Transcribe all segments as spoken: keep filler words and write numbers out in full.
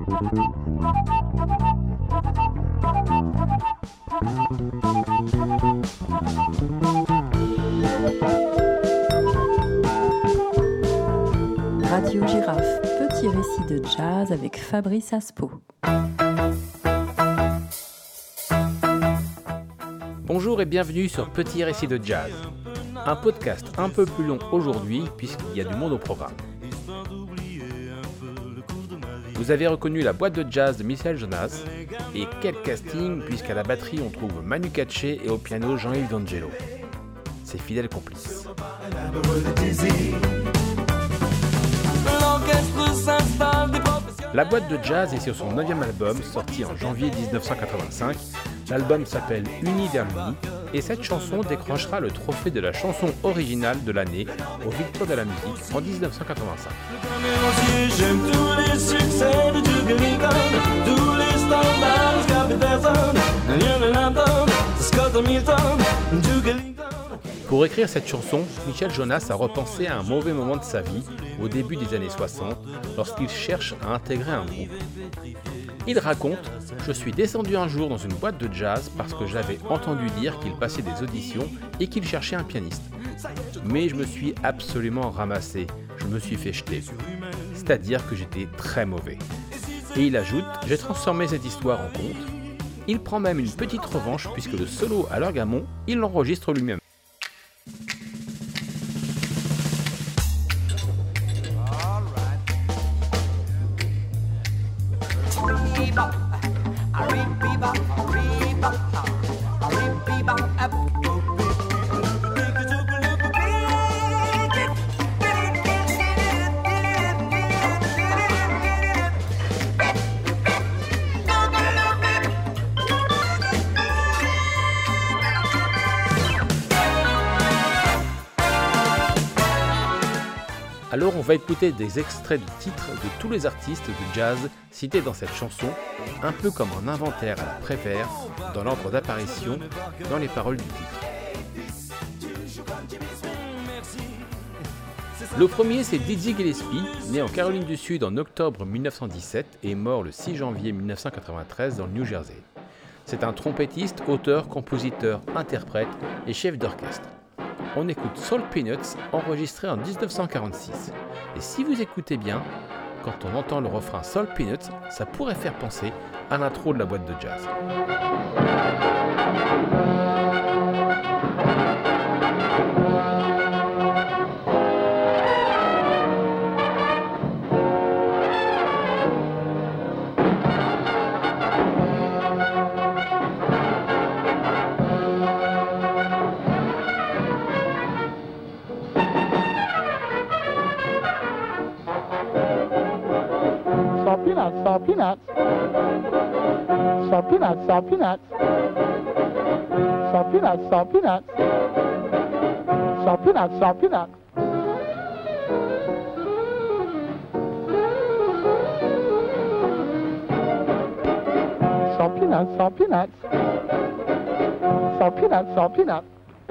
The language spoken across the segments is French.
Radio Girafe, petit récit de jazz avec Fabrice Aspo. Bonjour et bienvenue sur Petit récit de jazz, un podcast un peu plus long aujourd'hui puisqu'il y a du monde au programme. Vous avez reconnu la boîte de jazz de Michel Jonas, et quel casting puisqu'à la batterie on trouve Manu Katché et au piano Jean-Yves D'Angelo. Ses fidèles complices. La boîte de jazz est sur son neuvième album, sorti en janvier dix-neuf cent quatre-vingt-cinq. L'album s'appelle Unis vers l'Uni, et cette chanson décrochera le trophée de la chanson originale de l'année aux Victoires de la musique en dix-neuf cent quatre-vingt-cinq. Pour écrire cette chanson, Michel Jonas a repensé à un mauvais moment de sa vie, au début des années soixante, lorsqu'il cherche à intégrer un groupe. Il raconte « Je suis descendu un jour dans une boîte de jazz parce que j'avais entendu dire qu'il passait des auditions et qu'il cherchait un pianiste. Mais je me suis absolument ramassé, je me suis fait jeter. C'est-à-dire que j'étais très mauvais. » Et il ajoute « J'ai transformé cette histoire en conte. » Il prend même une petite revanche puisque le solo à l'orgamon, il l'enregistre lui-même. Alors on va écouter des extraits de titres de tous les artistes de jazz cités dans cette chanson, un peu comme un inventaire à la Prévert, dans l'ordre d'apparition, dans les paroles du titre. Le premier c'est Dizzy Gillespie, né en Caroline du Sud en octobre dix-neuf cent dix-sept et mort le six janvier dix-neuf cent quatre-vingt-treize dans le New Jersey. C'est un trompettiste, auteur, compositeur, interprète et chef d'orchestre. On écoute Soul Peanuts, enregistré en dix-neuf cent quarante-six. Et si vous écoutez bien, quand on entend le refrain Soul Peanuts, ça pourrait faire penser à l'intro de la boîte de jazz. Salt peanuts, salt peanuts, salt peanuts, salt peanuts, salt peanuts, salt peanuts, salt peanuts. Salt peanuts, salt peanuts, salt peanuts, salt peanuts.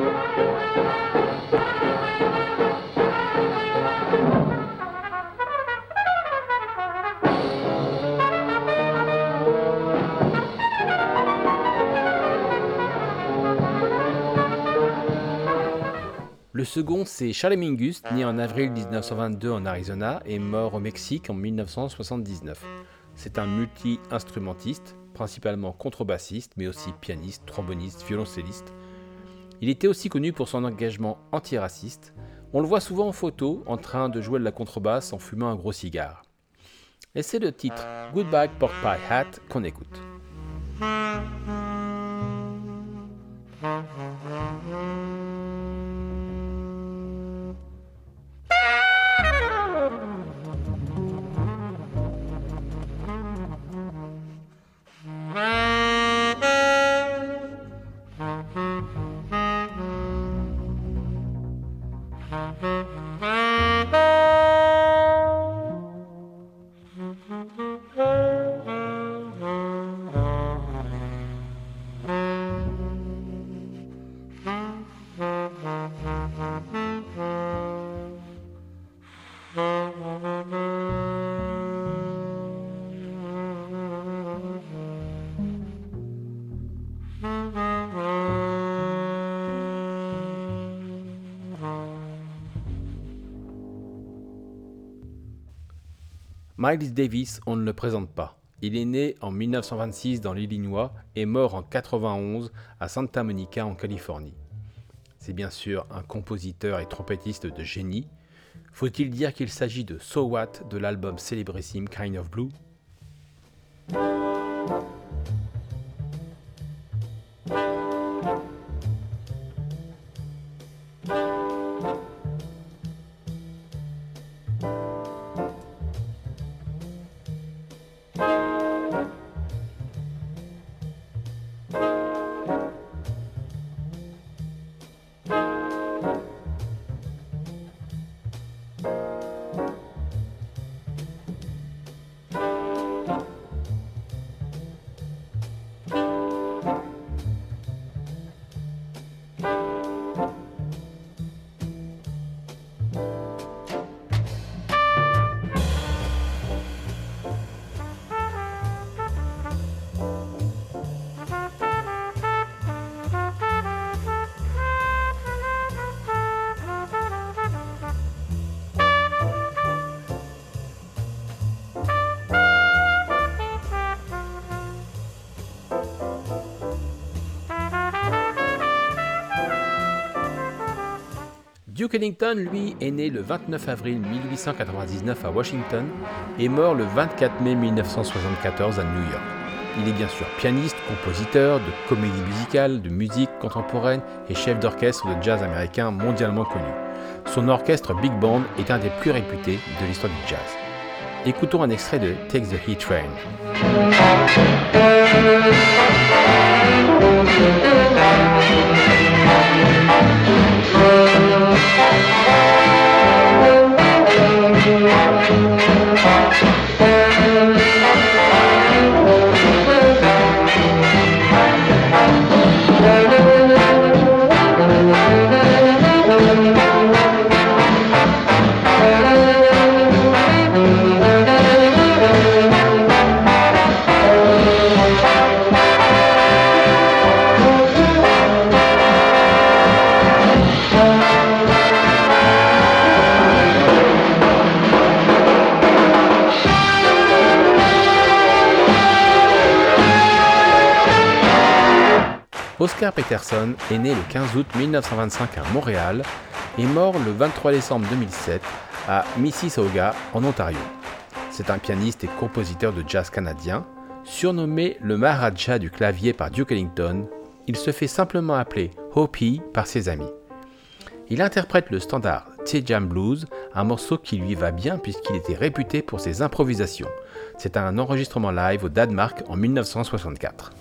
Le second, c'est Charlie Mingus, né en avril dix-neuf cent vingt-deux en Arizona et mort au Mexique en dix-neuf cent soixante-dix-neuf. C'est un multi-instrumentiste, principalement contrebassiste, mais aussi pianiste, tromboniste, violoncelliste. Il était aussi connu pour son engagement antiraciste. On le voit souvent en photo, en train de jouer de la contrebasse en fumant un gros cigare. Et c'est le titre « Goodbye Pork Pie Hat » qu'on écoute. Miles Davis, on ne le présente pas. Il est né en dix-neuf cent vingt-six dans l'Illinois et mort en quatre-vingt-onze à Santa Monica en Californie. C'est bien sûr un compositeur et trompettiste de génie. Faut-il dire qu'il s'agit de So What de l'album célébrissime Kind of Blue ? Duke Ellington, lui, est né le vingt-neuf avril mille huit cent quatre-vingt-dix-neuf à Washington et mort le vingt-quatre mai mille neuf cent soixante-quatorze à New York. Il est bien sûr pianiste, compositeur de comédie musicale, de musique contemporaine et chef d'orchestre de jazz américain mondialement connu. Son orchestre Big Band est un des plus réputés de l'histoire du jazz. Écoutons un extrait de Take the Heat Train. Oscar Peterson est né le quinze août mille neuf cent vingt-cinq à Montréal et mort le vingt-trois décembre deux mille sept à Mississauga, en Ontario. C'est un pianiste et compositeur de jazz canadien. Surnommé le Maharaja du clavier par Duke Ellington, il se fait simplement appeler Hoppy par ses amis. Il interprète le standard Tie-Jam Blues, un morceau qui lui va bien puisqu'il était réputé pour ses improvisations. C'est un enregistrement live au Danemark en mille neuf cent soixante-quatre.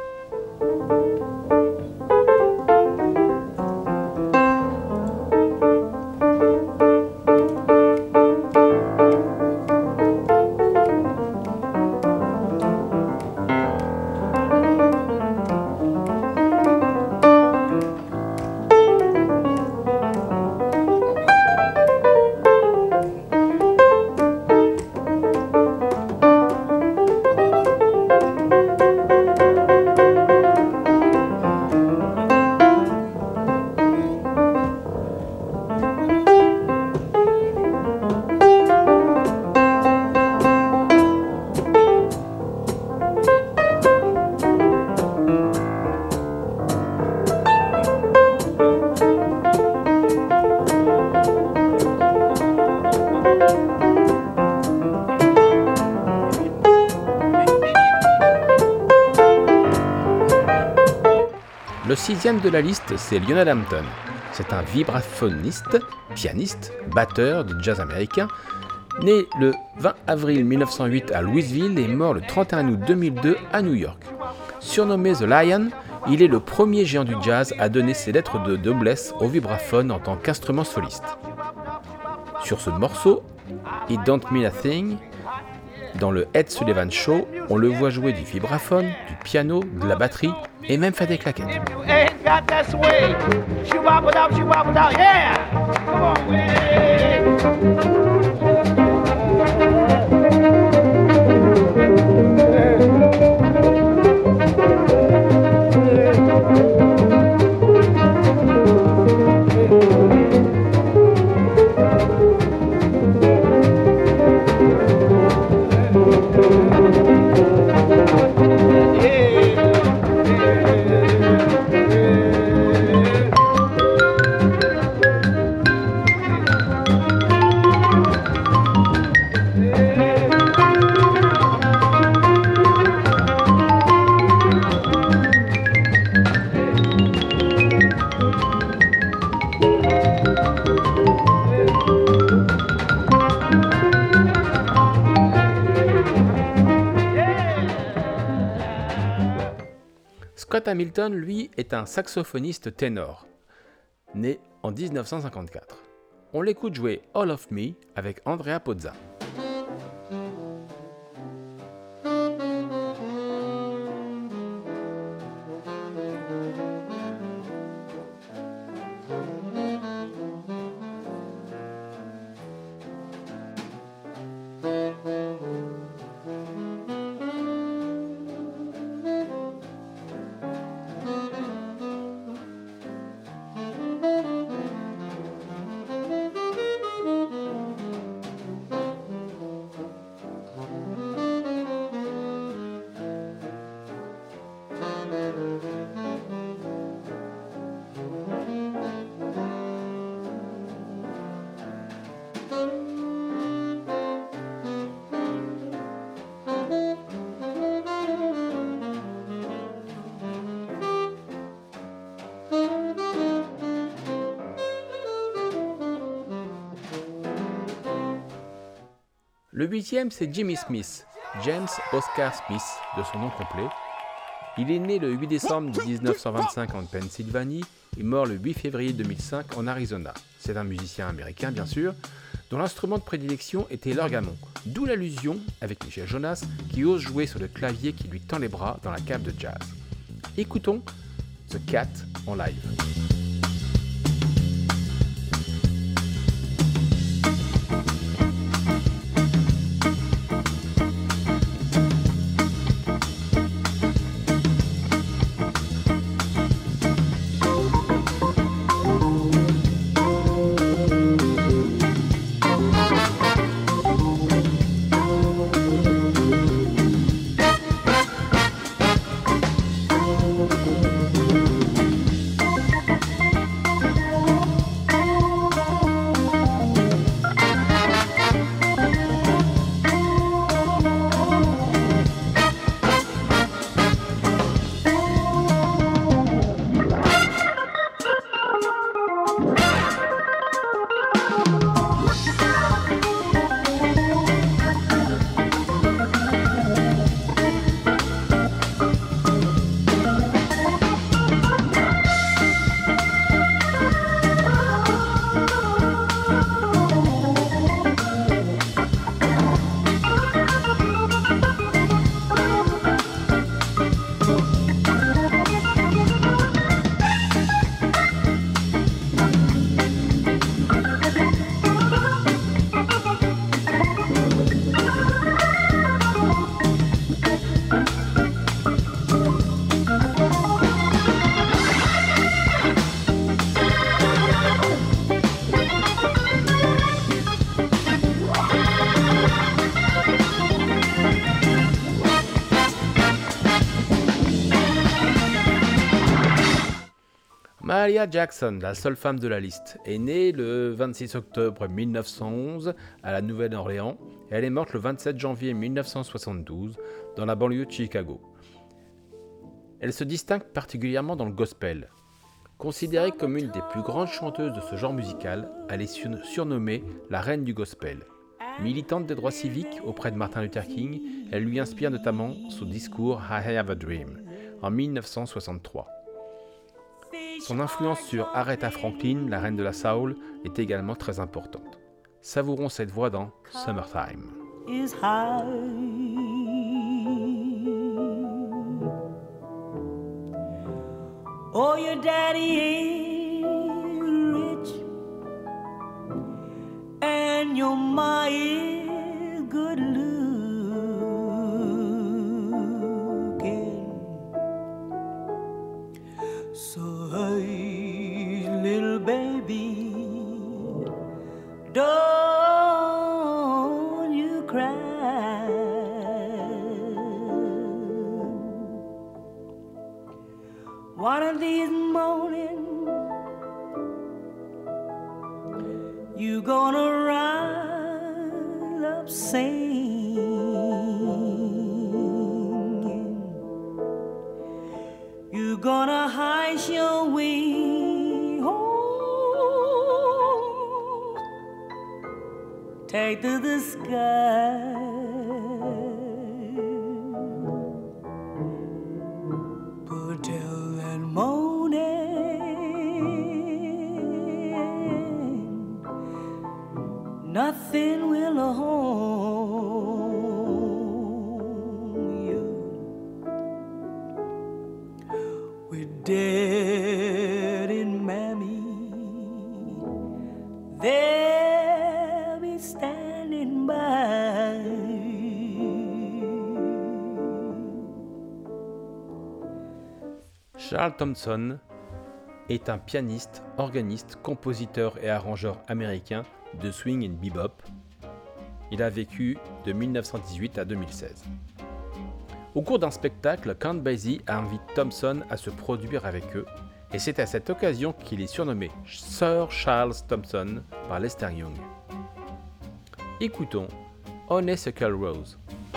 Le sixième de la liste, c'est Lionel Hampton. C'est un vibraphoniste, pianiste, batteur de jazz américain, né le vingt avril mille neuf cent huit à Louisville et mort le trente et un août deux mille deux à New York. Surnommé The Lion, il est le premier géant du jazz à donner ses lettres de noblesse au vibraphone en tant qu'instrument soliste. Sur ce morceau, It Don't Mean a Thing, dans le Ed Sullivan Show, on le voit jouer du vibraphone, du piano, de la batterie et même faire des claquettes. Scott Hamilton, lui, est un saxophoniste ténor, né en dix-neuf cent cinquante-quatre. On l'écoute jouer All of Me avec Andrea Pozza. Le huitième, c'est Jimmy Smith, James Oscar Smith, de son nom complet. Il est né le huit décembre dix-neuf cent vingt-cinq en Pennsylvanie et mort le huit février deux mille cinq en Arizona. C'est un musicien américain, bien sûr, dont l'instrument de prédilection était l'orgamon, d'où l'allusion avec Michel Jonas, qui ose jouer sur le clavier qui lui tend les bras dans la cave de jazz. Écoutons The Cat en live. Mahalia Jackson, la seule femme de la liste, est née le vingt-six octobre mille neuf cent onze à la Nouvelle-Orléans et elle est morte le vingt-sept janvier mille neuf cent soixante-douze dans la banlieue de Chicago. Elle se distingue particulièrement dans le gospel. Considérée comme une des plus grandes chanteuses de ce genre musical, elle est surnommée la reine du gospel. Militante des droits civiques auprès de Martin Luther King, elle lui inspire notamment son discours « I Have a Dream » en mille neuf cent soixante-trois. Son influence sur Aretha Franklin, la reine de la soul, est également très importante. Savourons cette voix dans Summertime. Is high. Oh, your daddy is rich and your ma is good looking. So hey, little baby, don't you cry. One of these mornings you gonna rise up singing. You gonna hide your wings, oh, take to the sky. But tell Daddy and Mammy, they'll be standing by. Charles Thompson est un pianiste, organiste, compositeur et arrangeur américain de swing et bebop. Il a vécu de mille neuf cent dix-huit à deux mille seize. Au cours d'un spectacle, Count Basie invite Thompson à se produire avec eux, et c'est à cette occasion qu'il est surnommé Sir Charles Thompson par Lester Young. Écoutons Honeysuckle Rose.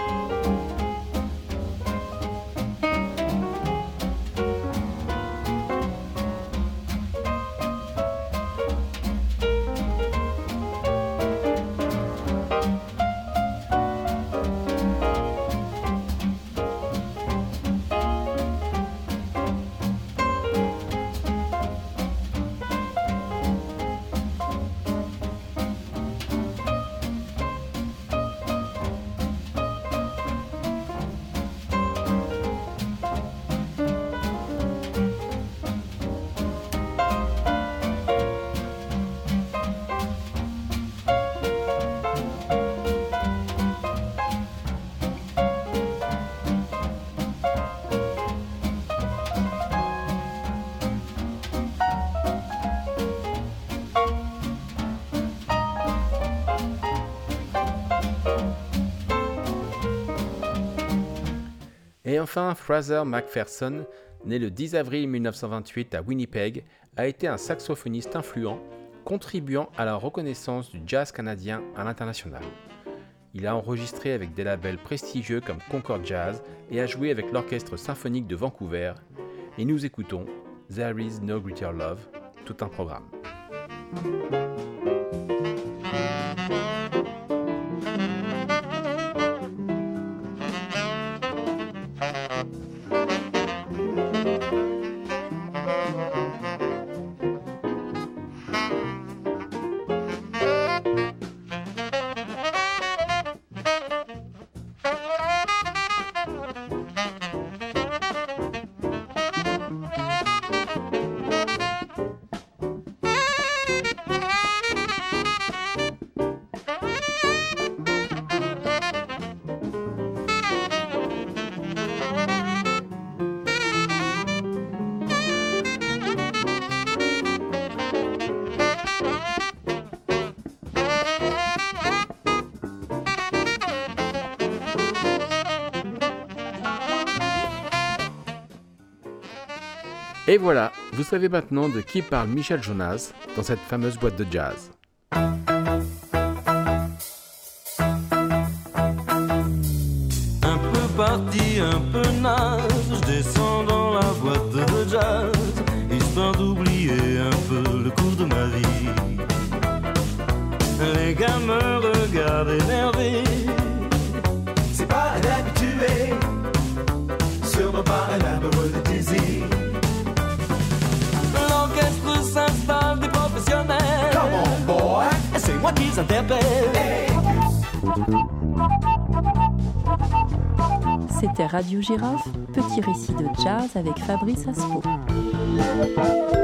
Et enfin, Fraser McPherson, né le dix avril mille neuf cent vingt-huit à Winnipeg, a été un saxophoniste influent, contribuant à la reconnaissance du jazz canadien à l'international. Il a enregistré avec des labels prestigieux comme Concord Jazz et a joué avec l'Orchestre symphonique de Vancouver. Et nous écoutons There Is No Greater Love, tout un programme. Et voilà, vous savez maintenant de qui parle Michel Jonas dans cette fameuse boîte de jazz. Un peu parti, un peu naze, je descends dans la boîte de jazz, histoire d'oublier un peu le cours de ma vie. Les gars me regardent énervés, c'est pas un habitué, sûrement pas un amoureux de désir. L'orchestre s'installe des professionnels. Come on boy, c'est moi qui s'interpelle. Hey. C'était Radio Girafe, petit récit de jazz avec Fabrice Aspo.